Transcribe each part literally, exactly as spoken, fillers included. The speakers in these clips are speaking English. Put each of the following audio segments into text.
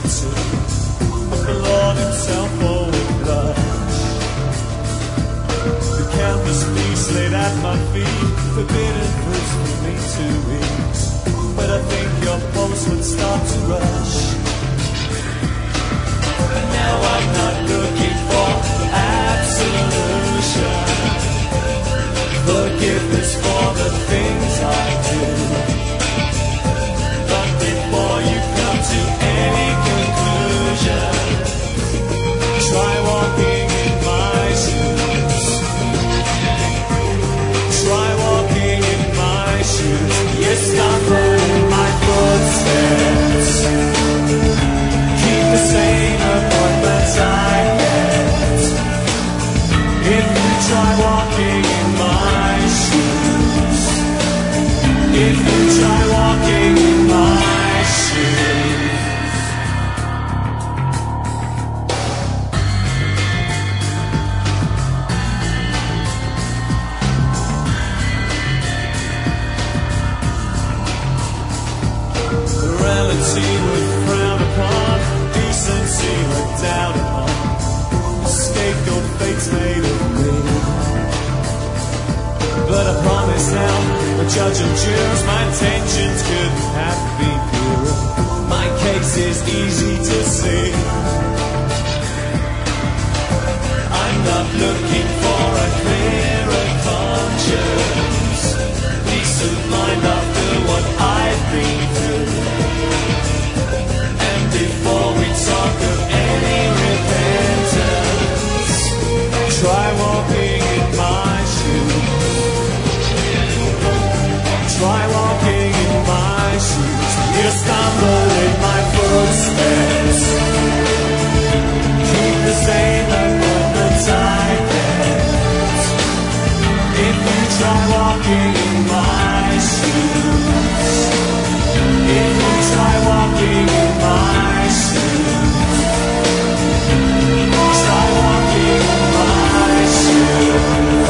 to, but the Lord himself would blush. The countless feasts laid at my feet, forbidden fruits for me to eat, but I think your pulse would start to rush. And now I'm not looking for absolution, forgiveness for the things I do. But before you come to any conclusion, try walking in my shoes. Try walking in my shoes. You stumble in my footsteps. Keep the same appointments I kept. If you try walking in my shoes, if you try walking in my shoes. Morality would frown upon, decency would doubt upon, scapegoat fate's made of me. But I promise now, the judge and jurors, my intentions couldn't have been purer. My case is easy to see. I'm not looking for a clearer conscience, peace of mind after what I've been through. And before we talk of any repentance, try walking in my shoes. Try walking in my shoes. You stumble in my footsteps. Keep the same appointments I kept. If you try walking in my shoes, if you try walking in my shoes, try walking in my shoes.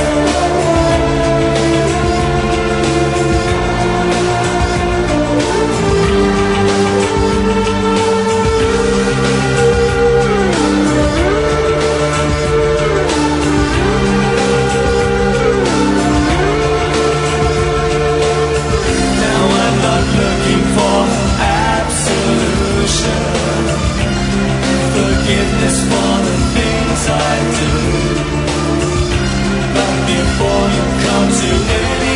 Forgiveness for the things I do. But before you come to any